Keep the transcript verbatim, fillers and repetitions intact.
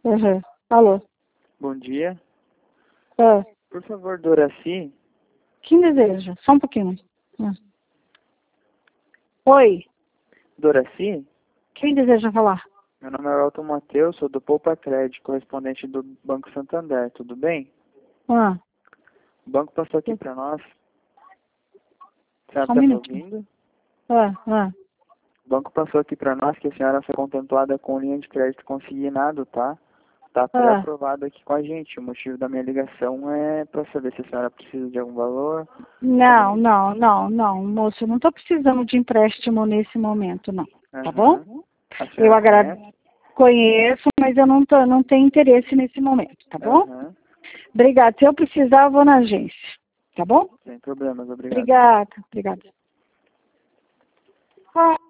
Uhum. Alô? Bom dia. Ah, Por favor, Doraci. quem deseja? Só um pouquinho. Ah. Oi, Doraci? quem deseja falar? Meu nome é Elton Matheus, sou do Poupa Crédito, correspondente do Banco Santander, tudo bem? Ah, O banco passou aqui para nós. A senhora só um está me minutinho. ouvindo? Ah, ah. O banco passou aqui para nós que a senhora foi contemplada com linha de crédito consignado, tá? Está Ah. pré-aprovado aqui com a gente. O motivo da minha ligação é para saber se a senhora precisa de algum valor. Não, não, não, não, moço, eu não estou precisando de empréstimo nesse momento, não. Tá bom? Aham. A Eu senhora agradeço, conhece? conheço, mas eu não, tô, não tenho interesse nesse momento, tá bom? Aham. Obrigada. Se eu precisar, eu vou na agência, tá bom? Sem problemas, obrigado. Obrigada, obrigada. Ah.